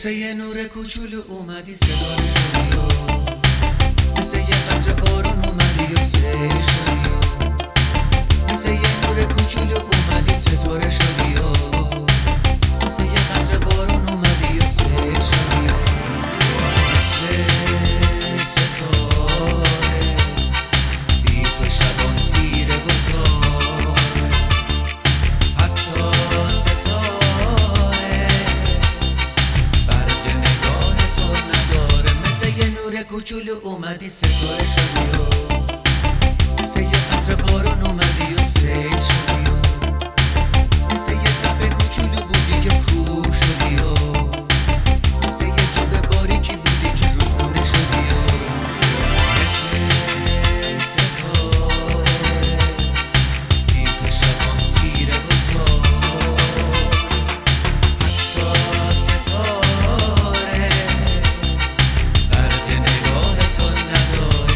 مثل یه نور کوچولو اومدی ستاره شدی و مثل یه قطره بارون اومدی و سیل شدی و مثل یه نور کوچولو اومدی ستاره شدی و مثل یه قطره بارون اومدی و سیل شدی و مثل ستاره بی تو شبان تیره و تاره حتی ستاره برق نگاه تو نداره مثل یه نور کوچولو اومدی ستاره شدی و مثل یه قطره بارون اومدی و سیل شدی و مثل یه تپه کوچولو بودی که کوه شدی و مثل یه جوب باریکی بودی که رودخونه شدی و مثل ستاره بی تو شبان تیره و تار حتی ستاره برق نگاه تو نداره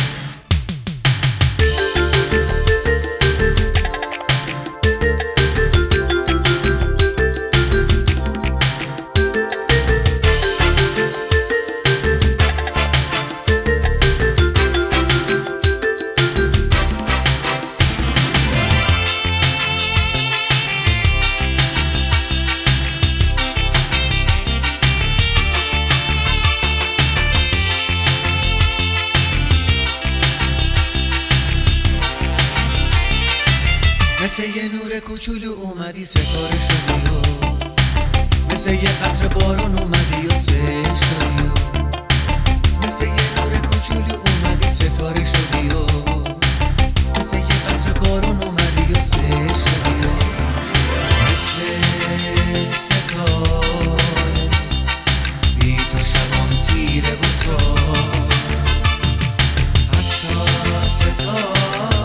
مثل یه نور کوچولو اومدی ستاره شدی و مثل یه قطره بارون اومدی و سیل شدی و مثل یه نور کوچولو اومدی ستاره شدی و مثل یه قطره بارون اومدی و سیل شدی و مثل ستاره بی تو شبان تیره و تار حتی ستاره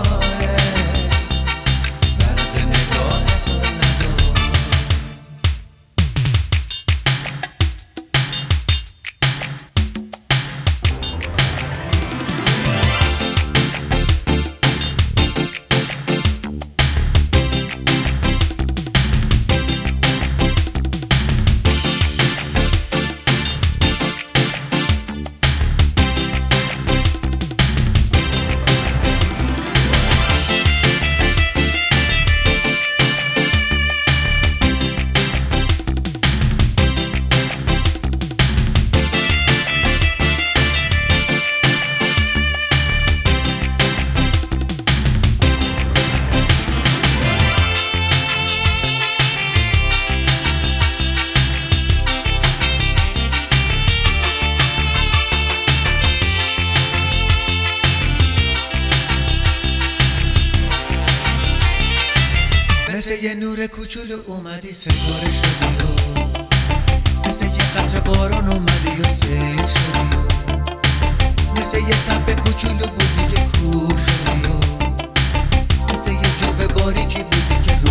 مثل یه نور کوچولو اومدی ستاره شدی و مثل یه قطره بارون اومدی و سیل شدی و مثل یه تپه کوچولو بودی که کوه شدی و مثل یه جوب باریکی بودی که